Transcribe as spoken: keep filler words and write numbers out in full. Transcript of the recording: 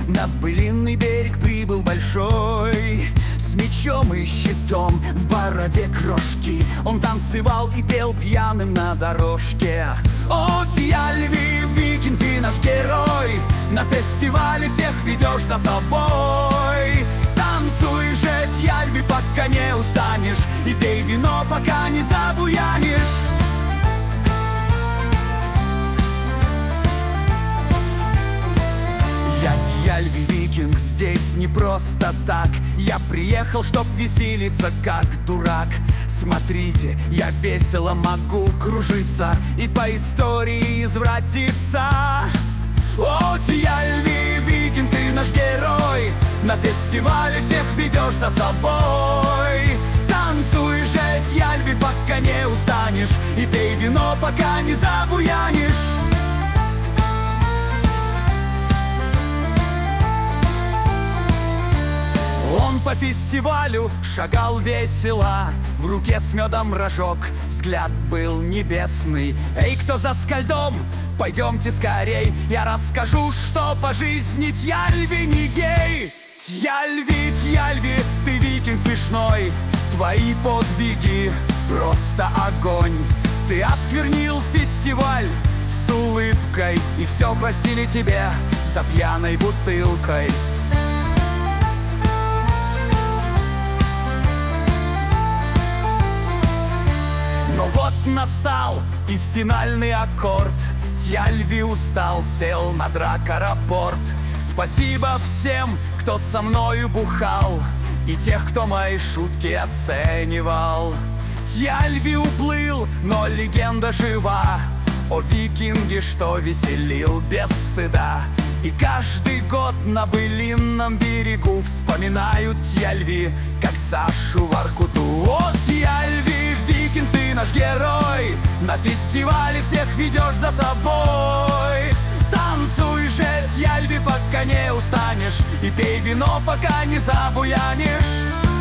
На былинный берег прибыл большой, с мечом и щитом, в бороде крошки. Он танцевал и пел пьяным на дорожке. О, Тьяльви, викинг, ты наш герой, на фестивале всех ведешь за собой. Танцуй же, Тьяльви, пока не устанешь, и пей вино, пока не забуянишь. Я Тьяльви, викинг, здесь не просто так. Я приехал, чтоб веселиться, как дурак. Смотрите, я весело могу кружиться и по истории извратиться. О, Тьяльви, викинг, ты наш герой, на фестивале всех ведешь за собой. Танцуй же, Тьяльви, пока не устанешь, и пей вино, пока не забуянишь. Он по фестивалю шагал весело, в руке с медом рожок, взгляд был небесный. Эй, кто за скальдом, пойдемте скорей, я расскажу, что по жизни Тьяльви не гей. Тьяльви, Тьяльви, ты викинг смешной, твои подвиги просто огонь. Ты осквернил фестиваль с улыбкой, и все простили тебе за пьяной бутылкой. Но вот настал и финальный аккорд. Тьяльви устал, сел на дракорапорт. Спасибо всем, кто со мною бухал, и тех, кто мои шутки оценивал. Тьяльви уплыл, но легенда жива о викинге, что веселил без стыда. И каждый год на былинном берегу вспоминают Тьяльви, как Сашу Воркуту. О, Тьяльви, викинг, ты наш герой, на фестивале всех ведешь за собой. Танцуй же, Тьяльви, пока не устанешь, и пей вино, пока не забуянишь.